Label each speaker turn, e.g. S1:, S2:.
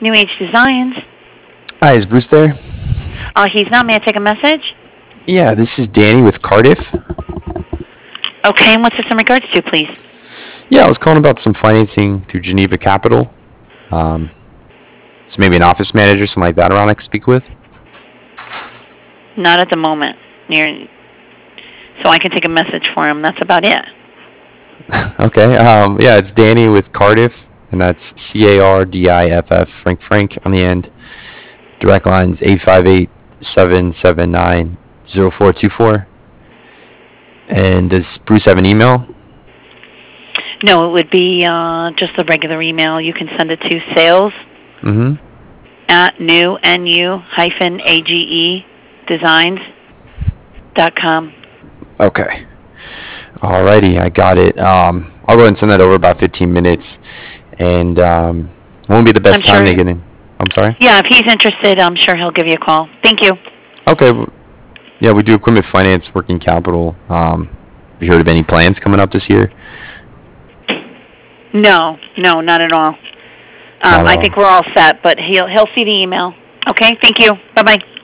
S1: New Age Designs.
S2: Hi, is Bruce there?
S1: He's not. May I take a message?
S2: Yeah, this is Danny with Cardiff.
S1: Okay, and what's this in regards to, please?
S2: Yeah, I was calling about some financing through Geneva Capital. So maybe an office manager, something like that around I could speak with?
S1: Not at the moment. So I can take a message for him. That's about it.
S2: Okay, yeah, it's Danny with Cardiff, and that's Cardiff, Frank on the end. Direct line's 858-779-0424. And does Bruce have an email?
S1: No, it would be just the regular email. You can send it to sales at new-age designs.com.
S2: Okay. Alrighty, I got it. I'll go ahead and send that over about 15 minutes. And won't be the best time to get in. I'm sorry?
S1: Yeah, if he's interested, I'm sure he'll give you a call. Thank you.
S2: Okay. Yeah, we do equipment finance, working capital. Have you heard of any plans coming up this year?
S1: No, not at all. I think we're all set, but he'll see the email. Okay, thank you. Bye-bye.